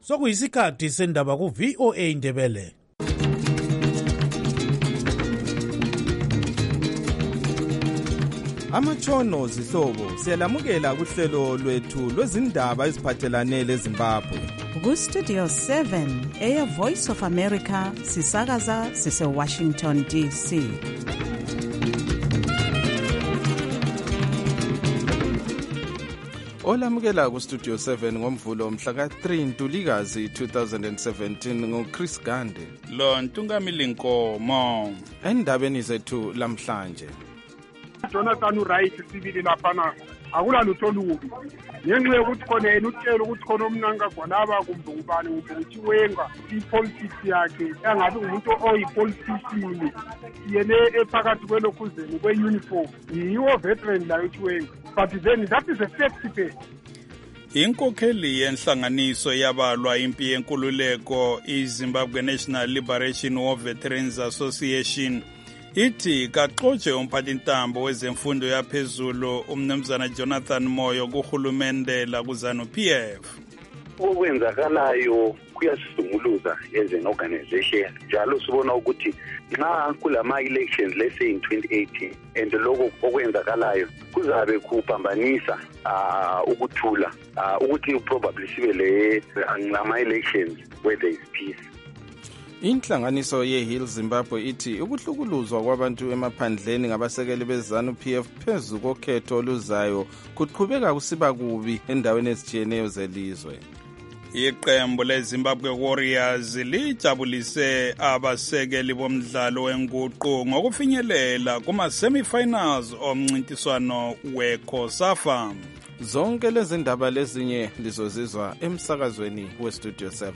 sokuyisikhathi sendaba ku-VOA Indebele. Amatshono zihlobo siyalamukela kuhlelo lwethu lwezindaba eziphathelane leZimbabwe. Ku-Studio 7 Air Voice of America sisakaza sise-Washington DC. Olamukela ku-Studio 7 ngomvulo mhla ka-3 Ntulikazi 2017 ngoChris Gande. Lo Ntungamili Nkomo. Endabeni zethu lamhlanje. Jonathan Wright sibili laphana akula lutho lubi ngenxa yokuthi khona yena utshela ukuthi khona omnanga gwanaba kumbe ubani ukuthi wenga ipolitics yakhe engabe umuntu oyipolitician yena ephakathi kwelokhuzeni kweuniform yiwo veteran la uTwenga, but then that is a fact phe. Inkokheli yenhlanganiso yabalwa impi yenkululeko iZimbabwe National Liberation War Veterans Association ithi kaxotshe umphathintambo wezemfundo yaphezulu umnumzana Jonathan Moyo kuhulumende la kuZANU PF. Okwenzakalayo kuyasunguluza as an organization njalo sibona ukuthi nxa kulama elections let's say in 2018 and lokho okwenzakalayo kuzabe kuphambanisa ukuthula ukuthi probably sibe le ngama elections where there is peace. Inhlanganiso ye-Hill Zimbabwe ithi ukuhlukuluzwa kwabantu emaphandleni ngabasekeli beZANU PF phezu kokhetho oluzayo kuqhubeka kusiba kubi endaweni ezitshiyeneyo zelizwe. Iqembu leZimbabwe Warriors lijabulise abasekeli bomdlalo wenguqu ngokufinyelela kuma-semifinals omncintiswano weCOSAFA. Zonke lezi ndaba lezinye lizozizwa emsakazweni weStudio 7.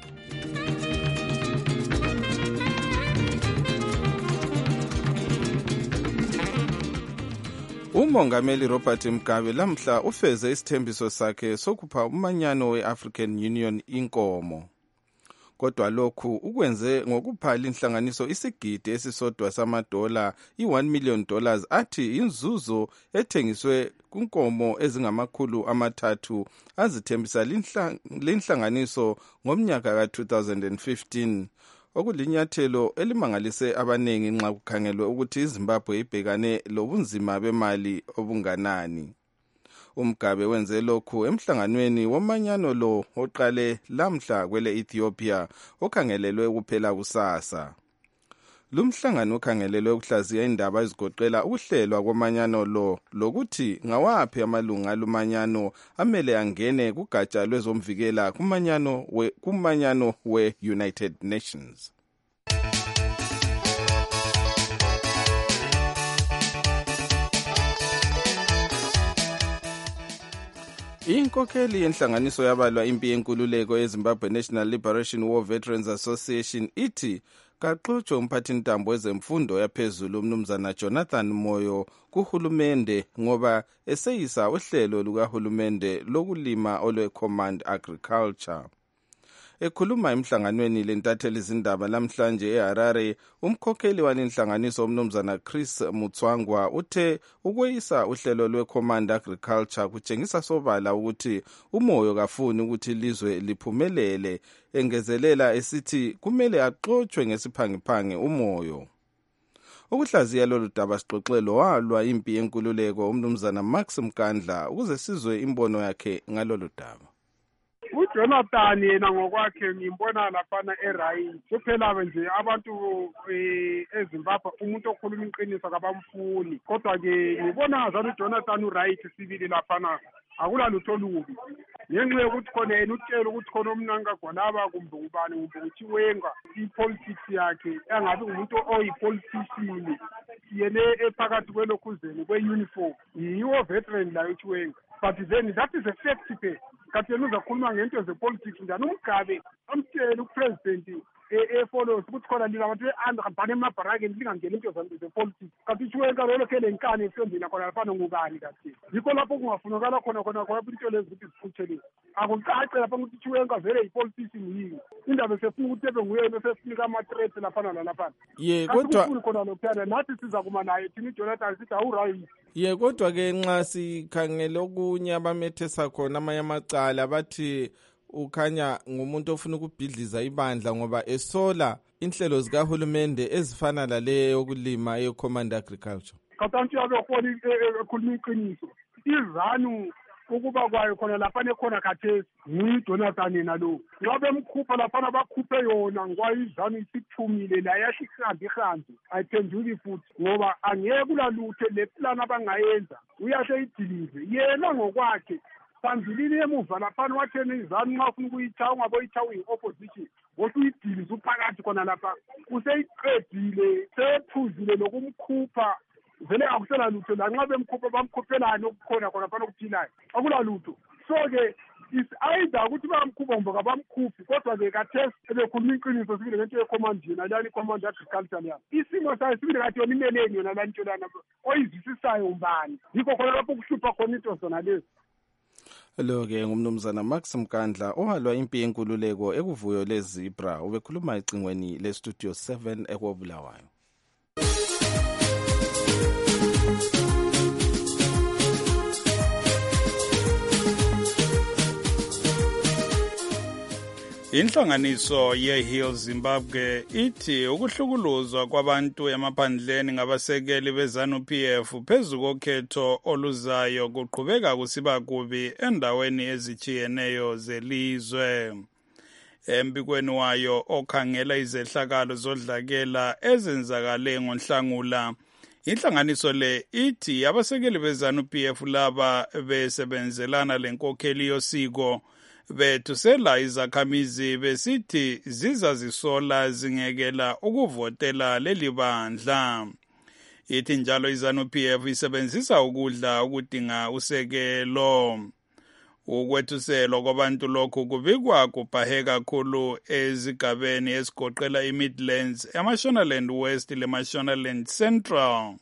Umongameli Robert Mugabe lamhla ufeze isithembiso sakhe sokupha umanyano we-African Union inkomo. Kodwa lokhu ukwenze ngokupha inhlanganiso isigidi esisodwa samadola i$1 million athi inzuzo ethengiswe kunkomo ezingama300 azithembisa linhlanganiso ngomnyaka ka-2015. Okulinyathelo elimangalise abanengi nxa kukhangelwe ukuthi iZimbabwe ibhekane lobunzima bemali obunganani. Umugabe wenze lokhu emhlanganweni womanyano lo oqale lamhla kwele Ethiopia okhangelelwe ukuphela kusasa. Lumhlangano ukhangelelwe ukuhlaziya indaba ezigoqela ukuhlelwa komanyano lo lokuthi ngawaphi amalunga alumanyano amele angene kugatsha lwezomvikela kumanyano we-United Nations. Inkokheli yenhlanganiso yabalwa impi yenkululeko eZimbabwe National Liberation War Veterans Association ithi kaxotshe umphathintambo wezemfundo yaphezulu umnumzana Jonathan Moyo kuhulumende ngoba eseyisa uhlelo lukahulumende lokulima olwe-Command Agriculture. Ekhuluma emhlanganweni lentatheli izindaba lamhlanje eHarare, umkhokheli walenhlanganiso umnumzana Chris Mutswangwa uthe ukweyisa uhlelo lwe-Command Agriculture kutshengisa sobala ukuthi uMoyo kafuni ukuthi ilizwe liphumelele, engezelela esithi kumele axotshwe ngesiphangiphangi uMoyo. Ukuhlaziya lolu daba sixoxelo walwa impi yenkululeko umnumzana Max Mkandla ukuze sizwe imbono yakhe ngalolu daba. uJonathan yena ngokwakhe ngimbona laphana eright kuphela nje abantu eZimbabwe umuntu okhuluma iqiniso kabamfuni, kodwa ke ngibona ngazana uJonathan Wright sibili laphana akula lutho lubi ngenxa yokuthi khona yena utshela ukuthi khona omnanga gwanaba kumbe ubani kumbe ukuthi wenga ipolitics yakhe engabe umuntu oyipolitician yena ephakathi kwelokhuzeni kweuniform yiwo veteran la uTwenga, but then that is a fact phe. Kanti yena uzakhuluma ngento zepolitics njani uMgabe amtshela upresident follows ukuthi khona abantu beandabhane emabharakeni lingangeni into zepolitics, kanti uTwenga lolo khele inkani esendina khona lafana ngubani kathi yikho lapho kungafunakala khona into lezi ukuthi ziphuthelwe akucace lapha ukuthi uTwenga vele yipolitician yini indaba sefuna ukuthi ebe nguyena esesinika ama-threats laphana nalaphana. Kodwa khona lokuphela nathi siza kuma naye thina uJonathan sithi awurayi. Kodwa ke nxa sikhangele okunye abamethesa khona amanye amacala bathi ukhanya ngumuntu ofuna ukubhidliza ibandla ngoba esola inhlelo zikahulumende ezifana lale yokulima ye-Command Agriculture. Katanti yabekhona ekhuluma iqiniso. IZANU ukuba kwayo khona lapha nekhona khathesi nguDonathan yena lo. Ngabe emkhupha lapha bakhuphe yona ngwayizanu isithumile la yashihambi ayiphenduli futhi ngoba angeke kulalutho le plan abangayenza uyahle idilize yena ngokwakhe phambilini emuva lapha wathena izanu nxa ufuna ukuyithawa ungaboyithawa uyi-opposition wothi uyidilize uphakathi khona lapha useyiqedile sephuzile lokumkhupha vele akusela lutho lanxa bemkhupha bamkhuphelani okukhona khona phana okuthilayo akulalutho. So-ke is either ukuthi bamkhupha ngoba kabamkhuphi kodwa-ke kathesi ebekhuluma iqiniso sibile ngento ye-command yena lani i-Command Agriculture liyana isimo sayo sibile kathi yona imeleni yona lani nto lana oyizwisisayo umbani yikho khona lapho kuhlupha khona into zona lezi. Lo-ke ngumnumzana Max Mkandla ohalwa impi yenkululeko ekuvuyo lezibra ubekhuluma ecingweni le-Studio 7 ekobulawayo. Inhlanganiso ye-Heal Zimbabwe ithi ukuhlukuluzwa kwabantu emaphandleni ngabasekeli beZANU-PF phezu kokhetho oluzayo kuqhubeka kusiba kubi endaweni ezitshiyeneyo zelizwe. Embikweni wayo okhangela izehlakalo zodlakela ezenzakale ngoNhlangula, inhlanganiso le ithi abasekeli beZANU-PF laba besebenzelana lenkokheli yosiko bethusela izakhamizi besithi zizazisola zingekela ukuvotela leli bandla. Ithi njalo iZANU-PF isebenzisa ukudla ukudinga usekelo. Ukwethuselwa kwabantu lokhu kubikwa kubhahe kakhulu ezigabeni esigoqela iMidlands, eMashonaland West leMashonaland Central.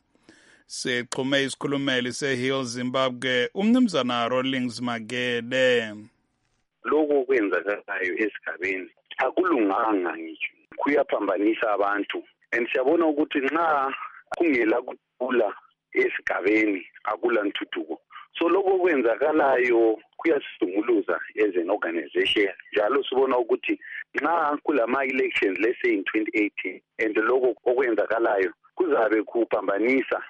Sixhume isikhulumeli se-Heal Zimbabwe umnumzana Rawlings Magede. Lokho kwenzakalayo esigabeni akulunganga ngisho kuyaphambanisa abantu and siyabona ukuthi nxa kungela kuthula esigabeni akula ntuthuko. So lokho kwenzakalayo kuyasunguluza as an organization njalo sibona ukuthi nxa kulama elections let's say in 2018 and lokho okwenzakalayo kuzabe kuphambanisa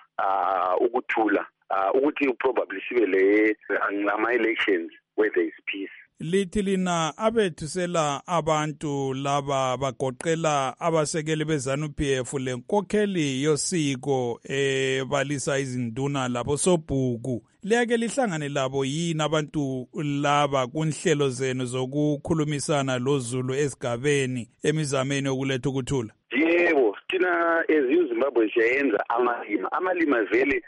ukuthula ukuthi probably sibe le ngama elections where there is peace. Lithi lina abethusela abantu laba bagoqela abasekeli beZANU-PF lenkokheli yosiko balisa izinduna labo sobhuku. Liyake lihlangane labo yini abantu laba kunhlelo zenu zokukhulumisana loZulu esigabeni emizameni yokuletha ukuthula? Yebo, thina ezimbabwe siyenza amalima vele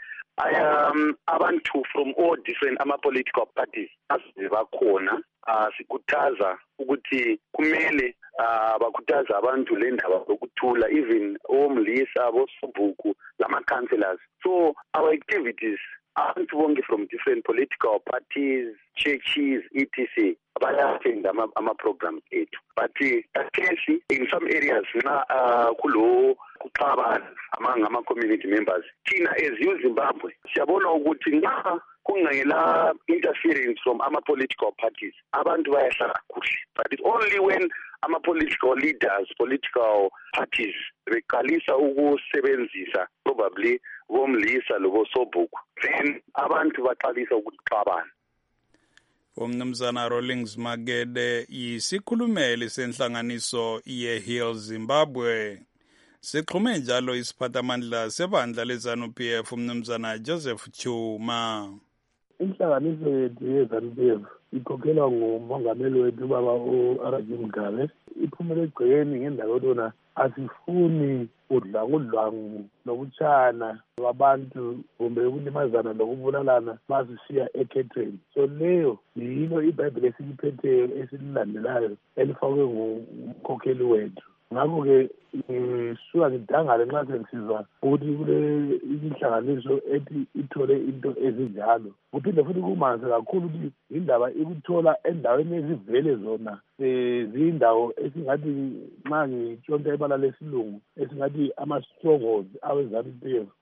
abantu from all different political parties asibakhona sikhuthaza ukuthi kumele bakhuthaza abantu le ndaba zokuthula even omlisa bosobhuku lama councillors. So our activities abantu bonke from different political parties, churches, etc. bayathenda ama-programs ethu but actually in some areas kulo kuxabana ama-community members thina as Zimbabwe siyabona ukuthi nxa kungela interference from ama-political parties abantu bayahlala kuhle but it's only when ama-political leaders, political parties beqalisa ukusebenzisa probably bomlisa lobosobhuku then abantu baqalisa ukuxabana. Umnumzana Rawlings Magede yisikhulumeli senhlanganiso ye-Heal Zimbabwe. Sixhume njalo isiphathamandla sebandla leZANU-PF umnumzana Joseph Chuma. Inhlanganiso yethu yeZANU-PF ikhokhelwa ngumongameli wethu baba uRJ Mugabe. Iphumele egcekeni ngendaba yona asifuni udlangu nokutshana kwabantu kumbe ukulimazana lokubulalana masisiya ekhethweni. So leyo yilo iBhayibheli esiliphetheyo esililandelayo elifakwe ngumkhokheli wethu. Ngakho-ke suka ngidangale nxa sengisizwa ukuthi kule inhlanganiso ethi ithole into ezinjalo. Kuphinde futhi kumanzi kakhulu ukuthi indaba ikuthola endaweni ezivele zona ziyindawo esingathi nxa ngitshonta ibala lesilungu esingathi ama-strongholds aweZANU-PF.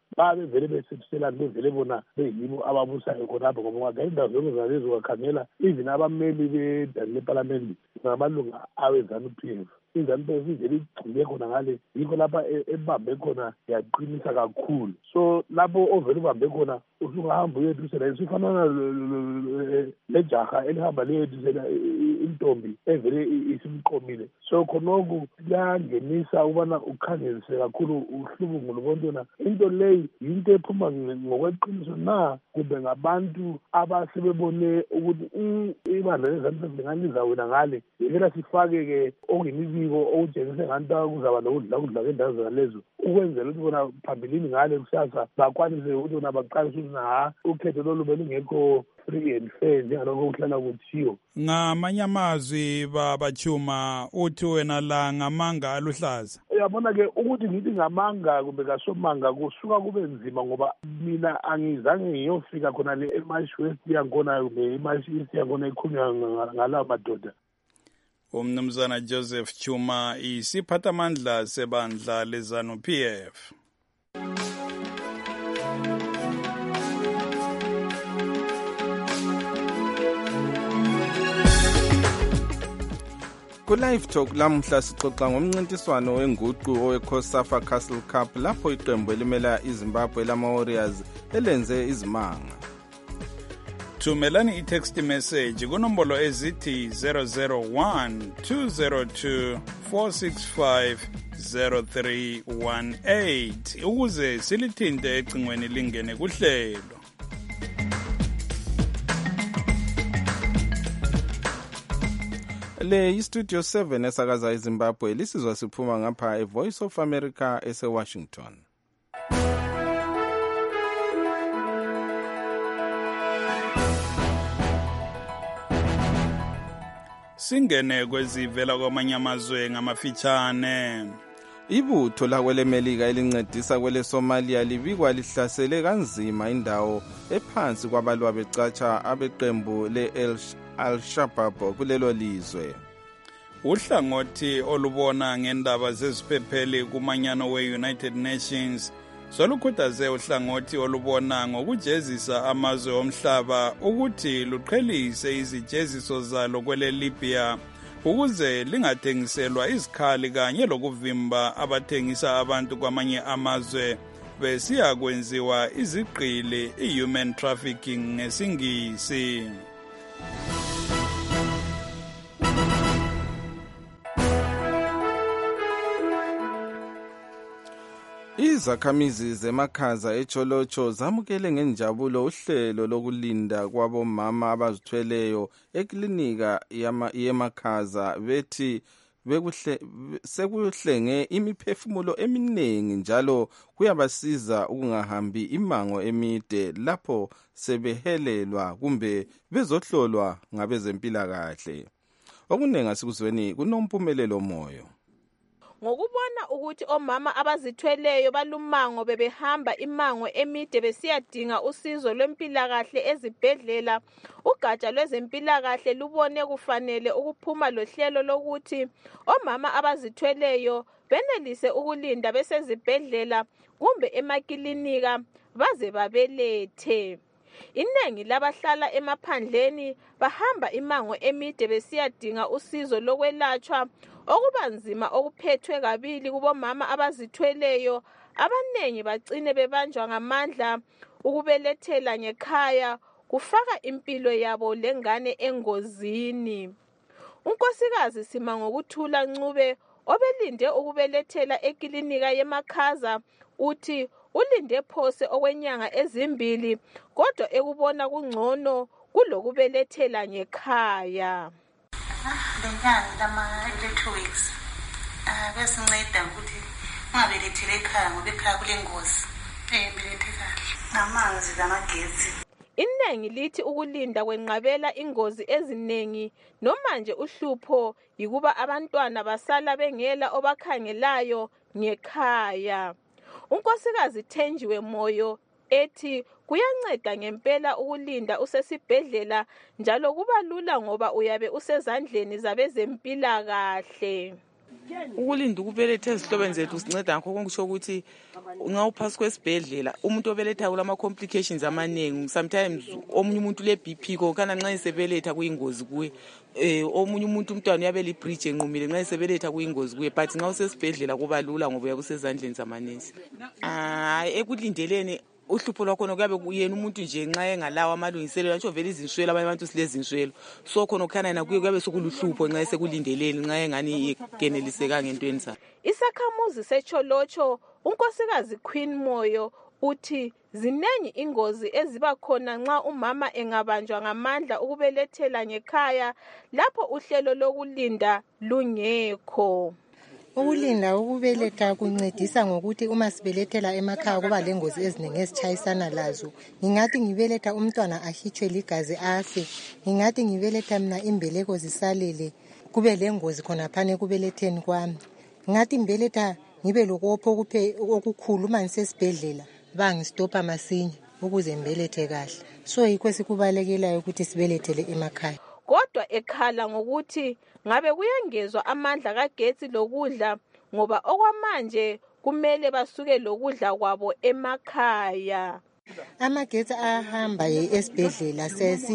babe vele besethuselana bevele bona beyibo ababusayo khonapho ngoba ungagela indawo zonke zalezo ungakhangela even abameli bedani leparlamenti ngamalunga awe-ZANU-PF. iZANU-PF ivele igxile khona ngale yikho lapha ebambe khona yaqinisa kakhulu. So lapho ovele ubambe khona usungahamba uyedusela isifana lejaha elihamba liyedusela intombi evele isimqomile. So khonokho kuyangenisa ukubana ukhangelise kakhulu uhlubungu lobontona into leyi yinto ephuma ngokweqiniso na kumbe ngabantu abasebebone ukuthi ibandla leZANU-PF linganizawina ngale yekela sifake-ke okuyimibiko okutshengise nganto kuzaba nokudla kwendawo zalezo ukwenzela ukuthi bona phambilini ngale kusasa bakwanise ukuthi bona baqalise ukuthi ukhetho lolu belungekho free and fair njengalokho kuhlala kuthiyo. Ngamanye amazwi baBachuma uthi wena la ngamanga aluhlaza. Uyabona-ke ukuthi ngithi ngamanga kumbe kasomanga kusuka kube nzima ngoba mina angizange ngiyofika khona le eMash West yakhona kumbe eMash East yakhona ikhulunywa ngalawo madoda. Umnumzana Joseph Chuma isiphathamandla sebandla leZANU-PF. Ku-Live Talk lamuhla sixoxa ngomncintiswano wenguqu owe-COSAFA Castle Cup lapho iqembu elimela iZimbabwe lama-Warriors elenze izimanga. Thumelani i-text message kunombolo ezithi 001-202-465-0318 ukuze silithinte ecingweni lingene kuhlelo. Le iStudio 7 esakaza eZimbabwe lisizwa siphuma ngapha eVoice of America ese-Washington. Singene kwezivela kwamanye amazwe ngamafitshane. Ibutho lakwelemelika elincedisa kwele Somalia libikwa lihlasele kanzima indawo ephansi kwabalwa becatsha abeqembu le-Al-Shabaab kulelo lizwe. Uhlangothi olubona ngendaba zeziphepheli kumanyano we-United Nations solukhuthaze uhlangothi olubona ngokujezisa amazwe omhlaba ukuthi luqhelise izijeziso zalo kwele Libya ukuze lingathengiselwa izikhali kanye lokuvimba abathengisa abantu kwamanye amazwe besiya kwenziwa izigqili i-human trafficking ngesingisi. Izakhamizi zemakhaza eCholocho zamukele ngenjabulo uhlelo lokulinda kwabomama abazithweleyo eklinika yemakhaza bethi sekuhlenge imiphefumulo eminingi njalo kuyabasiza ukungahambi imango emide lapho sebehelelwa kumbe bezohlolwa ngabezempilakahle. Okunengi asikuzweni kunomphumelelo moyo. Ngokubona ukuthi omama abazithweleyo balumango bebehamba imango emide besiyadinga usizo lwempilakahle ezibhedlela, ugatsha lwezempilakahle lubone kufanele ukuphuma lohlelo lokuthi omama abazithweleyo benelise ukulinda besezibhedlela kumbe emakilinika baze babelethe. Inengi labahlala emaphandleni bahamba imango emide besiyadinga usizo lokwelatshwa okubanzima okuphethwe kabili kubomama abazithweleyo. Abanengi bagcine bebanjwa ngamandla ukubelethela ngekhaya kufaka impilo yabo lengane engozini. Unkosikazi Sima Ngokuthula Ncube obelinde ukubelethela ekilinika yemakhaza uthi ulinde phose okwenyanga ezimbili kodwa ekubona kungcono kulokubelethela ngekhaya. Lenyanga lama-2 weeks besinceda ukuthi ungabelethele ekhaya ngoba ekhaya kulengozi belethe kahle ngamanzi lamagetsi. Inengi lithi ukulinda kwenqabela ingozi ezinengi noma nje uhlupho yikuba abantwana basala bengela obakhangelayo ngekhaya. Unkosikazi Thenjiwe Moyo ethi kuyanceda ngempela ukulinda usesibhedlela njalo kuba lula ngoba uyabe usezandleni zabezempilakahle. Ukulinda ukubeletha ezihlobeni zethu sinceda ngakho konke ukuthi nxa uphasi kwesibhedlela umuntu obeletha ulama complications amaningi. Sometimes omunye umuntu le BP kokana nxa esebeletha kuyingozi kuye. Omunye umuntu umntwana uyabe li breach enqumile nxa esebeletha kuyingozi kuye, but nxa usesibhedlela kuba lula ngoba uyakusezandleni zamanesi. Ekulindeleni uhlupho lwakho kuyabe kuyena umuntu nje nxa engalawa amalungiselelo atsho vele izinswelo abanye abantu silezinswelo, so khona kukhana yena kuyabe sokuluhlupho nxa esekulindeleni nxa engani igenelisekanga entweni zakhe. Isakhamuzi seCholocho unkosikazi Queen Moyo uthi zinengi ingozi eziba khona nxa umama engabanjwa ngamandla ukubelethela ngekhaya lapho uhlelo lokulinda lungekho. Ukulinda ukubeletha kuncedisa ngokuthi uma sibelethela emakhaya kuba lengozi eziningi ezitshayisana lazo. Ngingathi ngibeletha umntwana ahitshwe ligazi afe, ngingathi ngibeletha mina imbeleko zisalele kube lengozi khonaphana ekubeletheni kwami. Ngathi ngibeletha ngibe lokopho okukhulu uma ngisesibhedlela bangistopha masinya ukuze ngibelethe kahle. So yikho sikubalekelayo ukuthi sibelethele emakhaya. Kodwa ekhala ngokuthi ngabe kuyengezwa amandla kagetsi lokudla ngoba okwamanje kumele basuke lokudla kwabo emakhaya. Amagetsi ahamba esibhedlela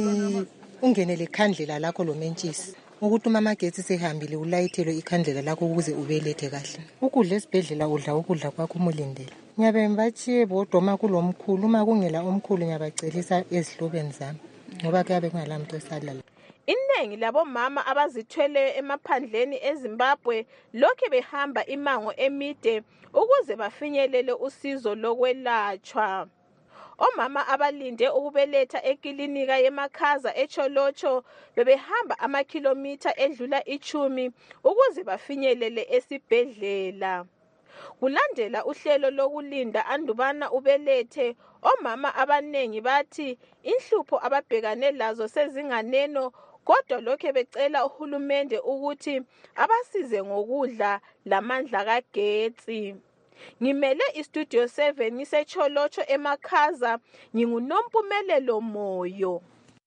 ungenele ikhandlela lakho lomentshisi ukuthi uma amagetsi sehambile ulayithelwe ikhandlela lakho ukuze ubelethe kahle. Ukudla esibhedlela udla ukudla kwakho umulindele. Ngiyabe ngibatshiye bodwa kulomkhulu, uma kungela omkhulu ngiyabacelisa ezihlobeni zami ngoba kuyabe kungala muntu osalala. Iningi labomama abazithweleyo emaphandleni eZimbabwe lokhu behamba imango emide ukuze bafinyelele usizo lokwelatshwa. Omama abalinde ukubeletha ekilinika yemakhaza eCholocho bebehamba amakhilomitha edlula 10 ukuze bafinyelele esibhedlela. Kulandela uhlelo lokulinda andubana ubelethe, omama abanengi bathi inhlupho ababhekane lazo sezinganeno, kodwa lokho becela uhulumende ukuthi abasize ngokudla lamandla kagetsi. Ngimele iStudio 7 ngiseCholocho emakhaza, nginguNompumelelo Moyo.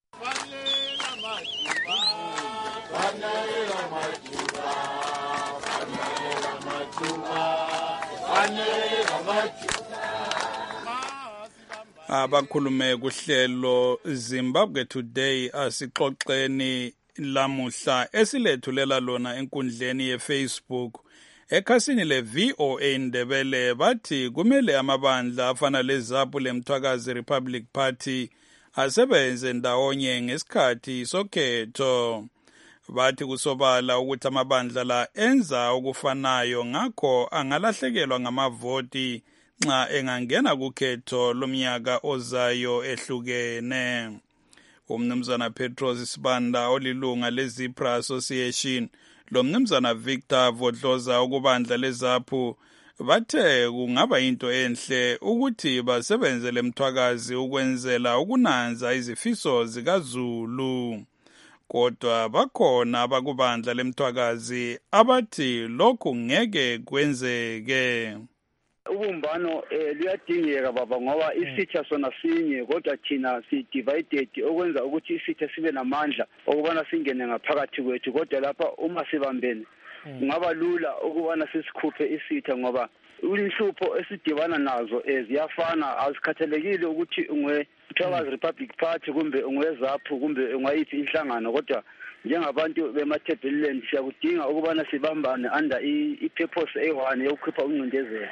Abakhulume kuhlelo Zimbabwe Today asixoxeni lamuhla esilethulela lona enkundleni yeFacebook ekhasini leVOA Ndebele. Bathi kumele amabandla afana leZAPU leMthwakazi Republic Party asebenze ndawonye ngesikhathi sokhetho. Bathi kusobala ukuthi amabandla la enza okufanayo ngakho angalahlekelwa ngamavoti nxa engangena kukhetho lomnyaka ozayo ehlukene. Umnumzana Petros Sibanda olilunga leZipra Association lomnumzana Victor Vodloza ukubandla leZAPU bathe kungaba into enhle ukuthi basebenze leMthwakazi ukwenzela ukunanza izifiso zikaZulu. Kodwa bakhona abakubandla leMthwakazi abathi lokhu ngeke kwenzeke. Ubumbano luyadingeka baba ngoba isitha sona sinye kodwa thina si-divided okwenza ukuthi isitha sibe namandla okubana singene ngaphakathi kwethu, kodwa lapha uma sibambene kungaba lula ukubana sisikhuphe isitha ngoba inhlupho esidibana nazo ziyafana, azikhathalekile ukuthi ungwe-Mthwakazi Republic Party kumbe ungwe-ZAPU kumbe ungayiphi inhlangano, kodwa njengabantu bemathebheleni siyakudinga ukubana sibambane under i-purpose eyi-one yokukhipha uncindezelo.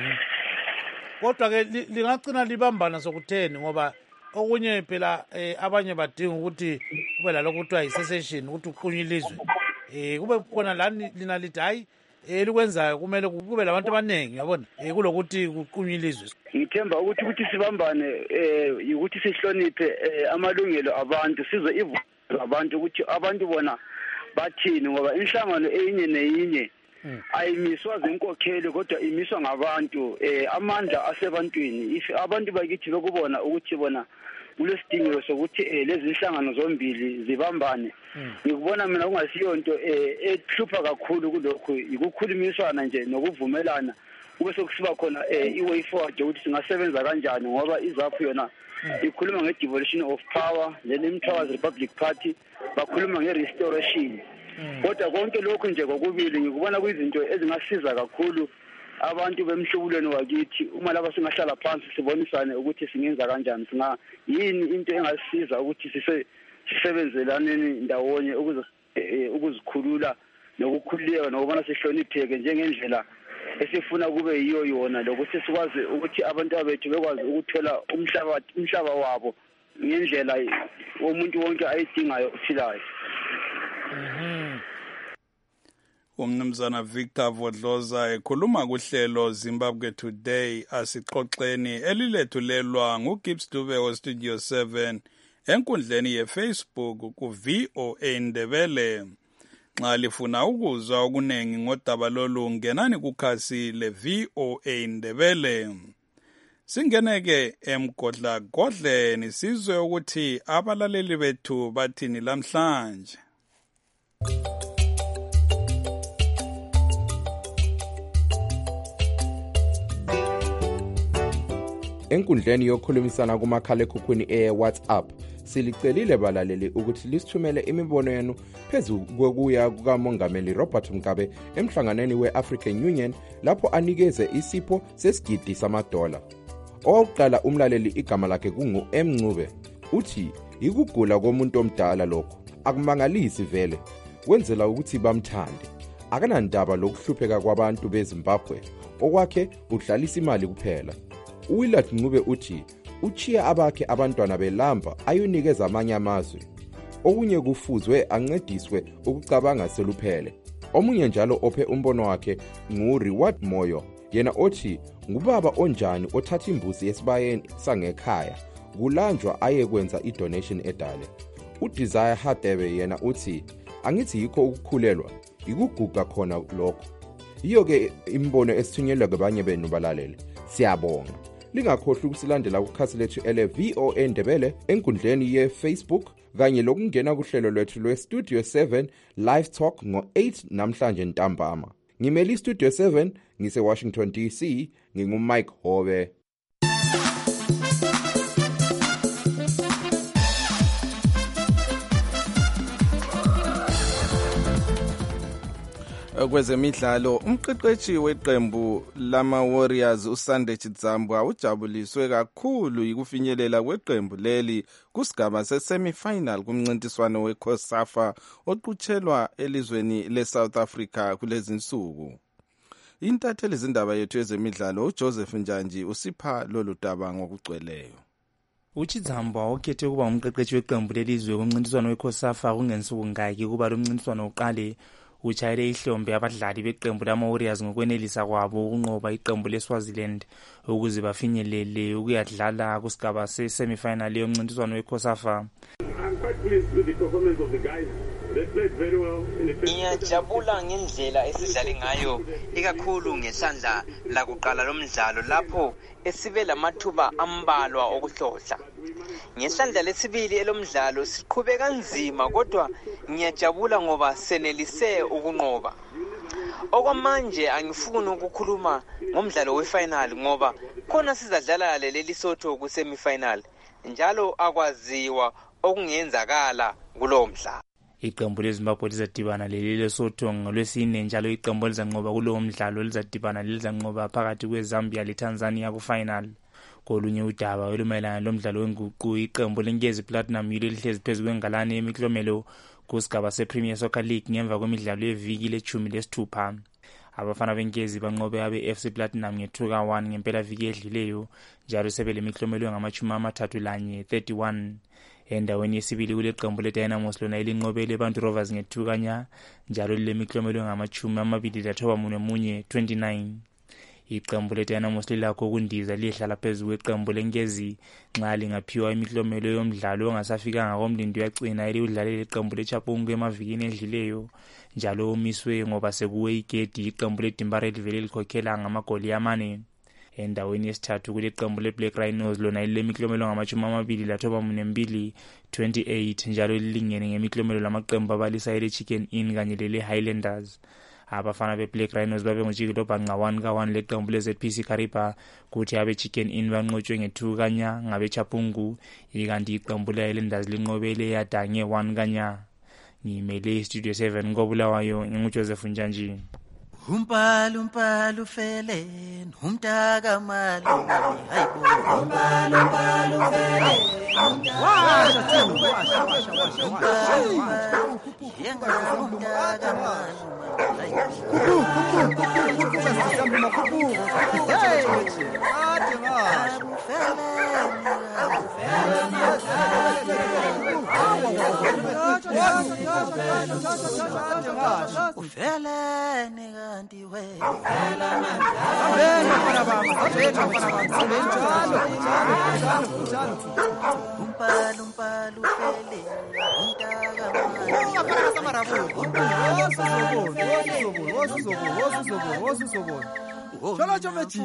Kodwa-ke lingagcina libambana sokutheni ngoba okunye phela abanye badinga ukuthi kube lalokho kuthiwa yi-secession, ukuthi uqunywe ilizwe. Kube khona lani lina lithi hayi elikwenzayo kumele kube labantu abaningi, yabona, kulokuthi kuqunywe ilizwe. Ngithemba ukuthi sibambane ukuthi sihloniphe amalungelo abantu, sizwe ivu abantu ukuthi abantu bona bathini, ngoba inhlangano eyinye neyinye ayimiswa zenkokheli kodwa imiswa ngabantu, amandla asebantwini. If abantu bakithi bekubona ukuthi bona kulesidingo sokuthi lezi inhlangano zombili zibambane, ngikubona mina kungasiyo into ehlupha kakhulu kulokhu, ukukhulumisana nje nokuvumelana kube sokusiba khona i-way forward ukuthi singasebenza kanjani, ngoba iZAPU yona ikhuluma nge-devolution of power, then iMthwakazi Republic Party bakhuluma nge-restoration. kodwa konke lokhu nje kokubili ngikubona kuyizinto ezingasiza kakhulu abantu bemhlubulweni wakithi uma laba singahlala phansi sibonisane ukuthi singenza kanjani yini into engasiza ukuthi sisebenzelaneni ndawonye ukuzikhulula nokukhululeka nokubona sihlonipheke njengendlela esifuna kube yiyo yona lokuthi sikwazi ukuthi abantu bethu bekwazi ukuthola umhlaba wabo ngendlela umuntu wonke ayidingayo ophilayo. Umnumzana Victor Vodloza ekhuluma kuhlelo Zimbabwe Today asixoxeni elilethulelwa nguGibbs Dube weStudio 7 enkundleni yeFacebook ku-VOA Ndebele. Nxa lifuna ukuzwa okunengi ngodaba lolu ngenani kukhasi le-VOA Ndebele. Singeneke emgodlagodleni sizwe ukuthi abalaleli bethu bathini lamhlanje. Enkundleni yokukhulumisana kumakhalekhukhwini WhatsApp silicelile balaleli ukuthi lisithumele imibono yenu phezu kokuya kukamongameli Robert Mugabe emhlanganweni we-African Union lapho anikeze isipho sesigidi $. Owakuqala umlaleli igama lakhe kungu Mncube uthi ikugula komuntu omdala lokho akumangalisi vele wenzela ukuthi bamthande akanandaba lokuhlupheka kwabantu beZimbabwe okwakhe udlalisa imali kuphela. Willard Ncube uthi uchiya abakhe abantwana belamba ayonikeza amanye amazwe okunye kufuzwe ancediswe ukucabanga seluphele. Omunye njalo ophe umbono wakhe nguReward Moyo yena othi ngubaba onjani othatha imbuzi yesibayeni sangekhaya kulanjwa ayekwenza idonation edale. uDesire Hadebe yena uthi angithi yikho ukukhulelwa ikuguga khona lokho. Iyo ke imbono esithunyelwa kwabanye benu balaleli. Siyabonga. Lingakhohlwa ukusilandela kukhasi lethu ele-VOA Ndebele enkundleni ye-Facebook kanye lokungena kuhlelo lwethu lwe-Studio 7 Live Talk ngo-8 namhlanje ntambama. Ngimeli Studio 7 ngise-Washington DC ngingumike Hobe. Kwezemidlalo umqeqeshi weqembu lama Warriors uSande Chidzambwa ujabuliswe kakhulu yikufinyelela kweqembu leli kusigaba sesemifinal kumncintiswano weCOSAFA oqutshelwa elizweni leSouth Africa kulezinsuku. Intatheli izindaba yethu yezemidlalo uJoseph Njanji usipha lolu daba ngokugcweleyo. uChidzambwa okhethe kuba umqeqeshi weqembu lelizwe kumncintiswano weCOSAFA kungensuku ngaki kuba lo mncintiswano uqale uchayele ihlombe abadlali beqembu lama Warriors ngokwenelisa kwabo ukunqoba iqembu leSwaziland ukuze bafinyelele ukuyadlala kusigaba se-semifinal yomncintiswano weCOSAFA. Ngiyajabula ngendlela esidlale ngayo ikakhulu ngesandla lakuqala lomdlalo lapho esibe lamathuba ambalwa okuhlohla. Ngesandla lesibili elomdlalo siqhube kanzima kodwa ngiyajabula ngoba senelise ukunqoba. Okwamanje angifuni ukukhuluma ngomdlalo wefinal ngoba khona sizadlala leli Sotho kusemifinal njalo akwaziwa okungenzakala kulowo mdlalo. Iqembu leZimbabwe lizadibana leli leSotho ngolwesine njalo iqembu lizanqoba kulowo mdlalo lizadibana lizanqoba phakathi kweZambia leTanzania kufinal. Kolunye udaba olumayelana lomdlalo wenguqu iqembu leNkezi Platinum yilo lihlezi phezulu kwengalane yemiklomelo kusigaba sePremier Soccer League ngemva kwemidlalo yeviki le-16. Abafana beNkezi banqobe abe-FC Platinum nge-2-1 ngempela viki edluleyo njalo sebelemiklomelo ngama-31 31. Endaweni yesibili kule qembu leDynamos lona elinqobele Bantu Rovers nge-2 njalo lilemiklomelo ngama-29 29. Iqembu leDynamos lilakho ukundiza lihlala phezulu kweqembu leNkezi nxa lingaphiwa imiklomelo yomdlalo ongasafikanga komlindi uyagcina eliwudlalela iqembu leChapungu emavikini edluleyo njalo omiswe ngoba sekuwe igedi iqembu leDimba livele likhokhela ngamagoli amane. Endaweni yesithathu kule qembu leBlack Rhinos lona lilemiklomelo ngama-22 28 njalo lilingene ngemiklomelo lamaqembu abalisa ele-Chicken Inn kanye lele-Highlanders. Abafana beBlack Rhinos babe ngojikilobha nqa-1-1 leqembu leZPC Kariba kuthi abe-Chicken Inn banqotshwe nge-2 ngabeChapungu ikanti iqembu le-Highlanders linqobele yadange 1. ngimele istudio 7 koBulawayo ngingujoseph Njanjini. Umpalu fele umntaka malu hayibo umpalu fele washa yenga umntaka malu Chola chomeji.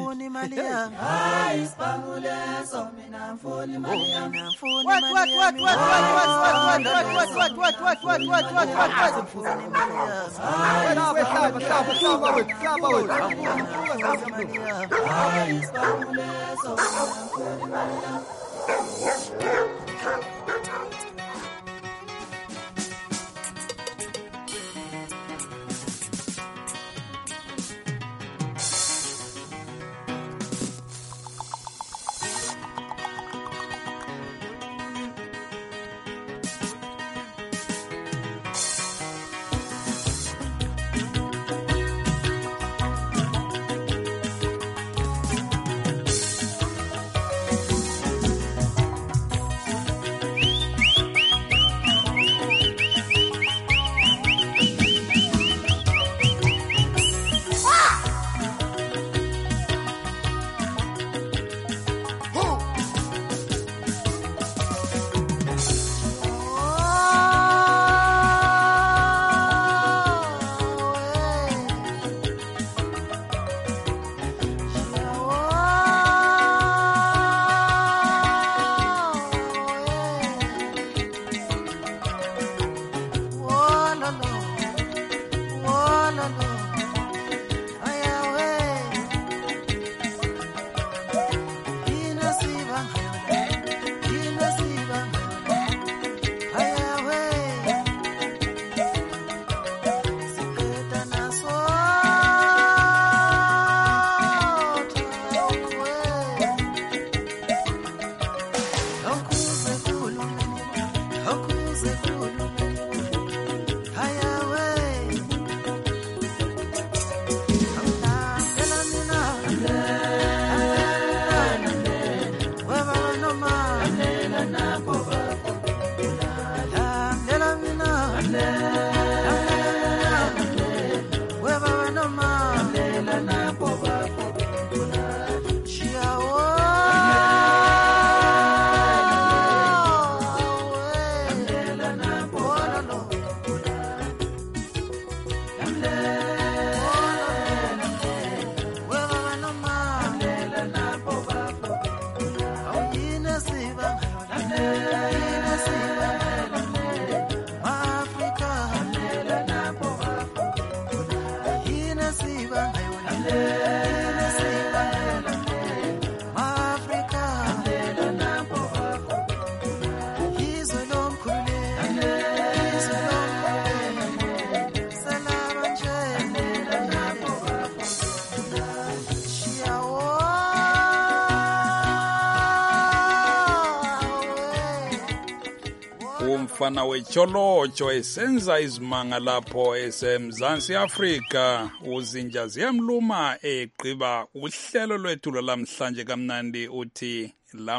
Umfana wecholotsho esenza izimanga lapho esemzansi Afrika uzinja ziyamluma egqiba uhlelo lwethu lamhlanje kamnandi uthi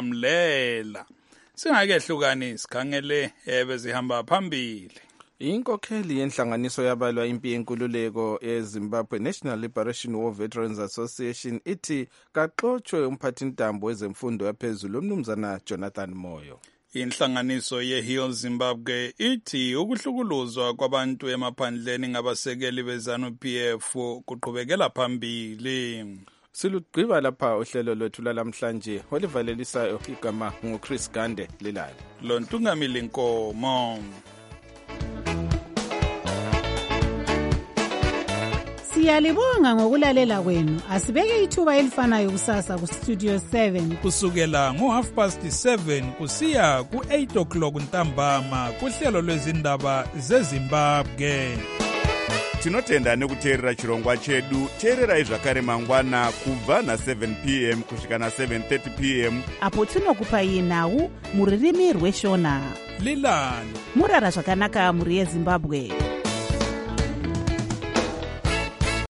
lamlela. Singakehlukani sikhangele ebezihamba phambili. Inkokheli yenhlanganiso yabalwa impi yenkululeko eZimbabwe National Liberation War Veterans Association ithi kaxotshwe umphathintambo wezemfundo yaphezulu umnumzana Jonathan Moyo. Inhlanganiso yeHeal Zimbabwe ithi ukuhlukuluzwa kwabantu emaphandleni ngabasekeli beZANU-PF kuqhubekela phambili. Silugqiba lapha uhlelo lwethu lamhlanje olivalelisayo igama nguChris Gande Lilali. Lontungamili Nkomo. Siyalibonga ngokulalela kwenu. Asibeke ithuba elifanayo kusasa ku Studio 7 kusukela ngo7:30 kusiya ku8 ntambama kuhlelo lwezindaba zeZimbabwe. Tinotenda nekuteerera chirongwa chedu. Teererai zvakare mangwana kubva na7 p.m. kusvika na7:30 p.m. apo tinokupai nhau mururimi rweshona. Lilani murara zvakanaka muri yeZimbabwe.